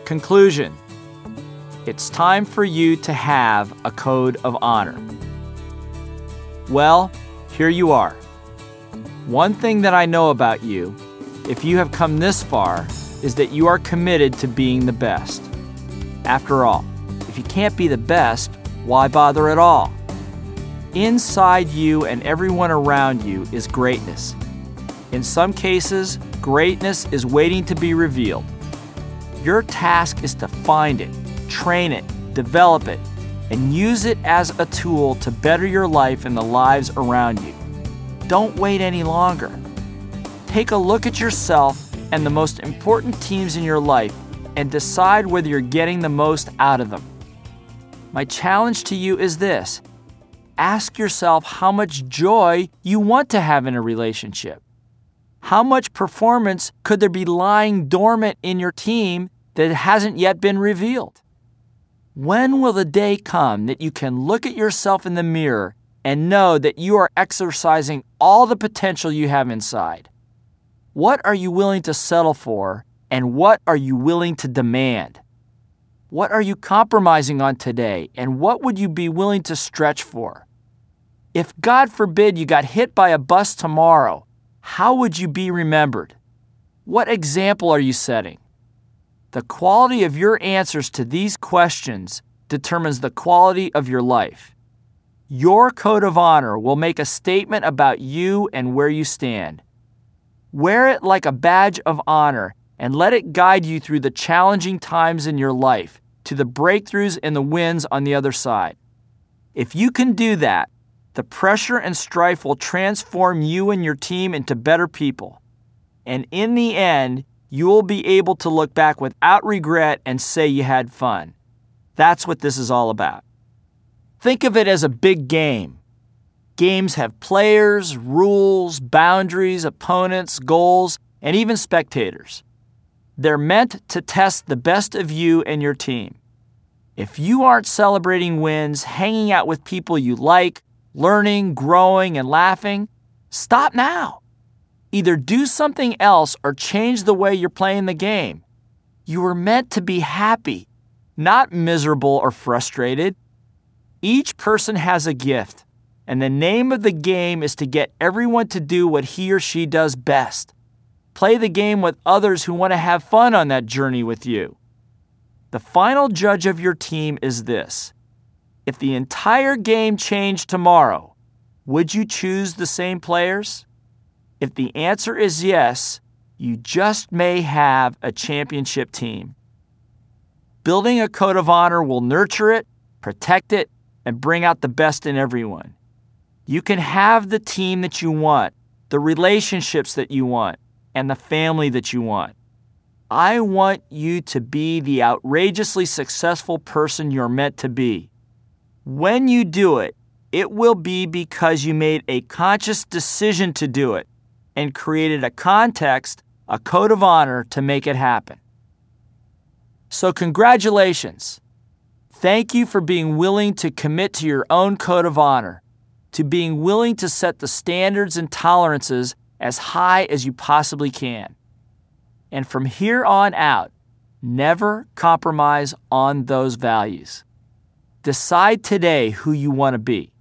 Conclusion: it's time for you to have a code of honor. Well, here you are. One thing that I know about you, if you have come this far, is that you are committed to being the best. After all, if you can't be the best, why bother at all? Inside you and everyone around you is greatness. In some cases, greatness is waiting to be revealed. Your task is to find it, train it, develop it, and use it as a tool to better your life and the lives around you. Don't wait any longer. Take a look at yourself and the most important teams in your life and decide whether you're getting the most out of them. My challenge to you is this: ask yourself how much joy you want to have in a relationship. How much performance could there be lying dormant in your team that hasn't yet been revealed? When will the day come that you can look at yourself in the mirror and know that you are exercising all the potential you have inside? What are you willing to settle for, and what are you willing to demand? What are you compromising on today, and what would you be willing to stretch for? If, God forbid, you got hit by a bus tomorrow, how would you be remembered? What example are you setting? The quality of your answers to these questions determines the quality of your life. Your code of honor will make a statement about you and where you stand. Wear it like a badge of honor and let it guide you through the challenging times in your life to the breakthroughs and the wins on the other side. If you can do that, the pressure and strife will transform you and your team into better people. And in the end, you will be able to look back without regret and say you had fun. That's what this is all about. Think of it as a big game. Games have players, rules, boundaries, opponents, goals, and even spectators. They're meant to test the best of you and your team. If you aren't celebrating wins, hanging out with people you like, learning, growing, and laughing, stop now. Either do something else or change the way you're playing the game. You were meant to be happy, not miserable or frustrated. Each person has a gift, and the name of the game is to get everyone to do what he or she does best. Play the game with others who want to have fun on that journey with you. The final judge of your team is this: if the entire game changed tomorrow, would you choose the same players? If the answer is yes, you just may have a championship team. Building a code of honor will nurture it, protect it, and bring out the best in everyone. You can have the team that you want, the relationships that you want, and the family that you want. I want you to be the outrageously successful person you're meant to be. When you do it, it will be because you made a conscious decision to do it and created a context, a code of honor to make it happen. So congratulations. Thank you for being willing to commit to your own code of honor, to being willing to set the standards and tolerances as high as you possibly can. And from here on out, never compromise on those values. Decide today who you want to be.